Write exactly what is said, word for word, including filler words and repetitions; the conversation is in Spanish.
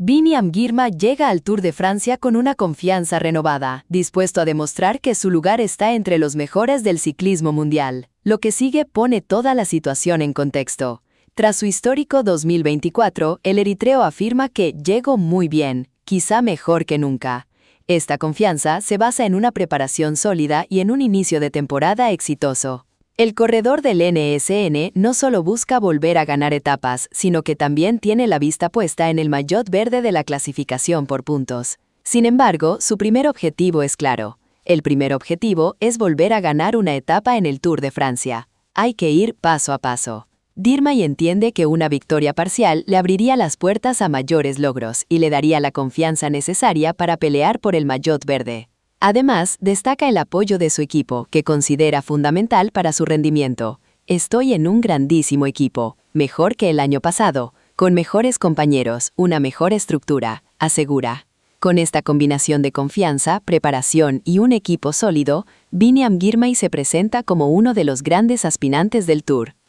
Biniam Girma llega al Tour de Francia con una confianza renovada, dispuesto a demostrar que su lugar está entre los mejores del ciclismo mundial. Lo que sigue pone toda la situación en contexto. Tras su histórico dos mil veinticuatro, el eritreo afirma que llegó muy bien, quizá mejor que nunca. Esta confianza se basa en una preparación sólida y en un inicio de temporada exitoso. El corredor del N S N no solo busca volver a ganar etapas, sino que también tiene la vista puesta en el maillot verde de la clasificación por puntos. Sin embargo, su primer objetivo es claro. El primer objetivo es volver a ganar una etapa en el Tour de Francia. Hay que ir paso a paso. Girmay entiende que una victoria parcial le abriría las puertas a mayores logros y le daría la confianza necesaria para pelear por el maillot verde. Además, destaca el apoyo de su equipo, que considera fundamental para su rendimiento. Estoy en un grandísimo equipo, mejor que el año pasado, con mejores compañeros, una mejor estructura, asegura. Con esta combinación de confianza, preparación y un equipo sólido, Biniam Girmay se presenta como uno de los grandes aspirantes del Tour.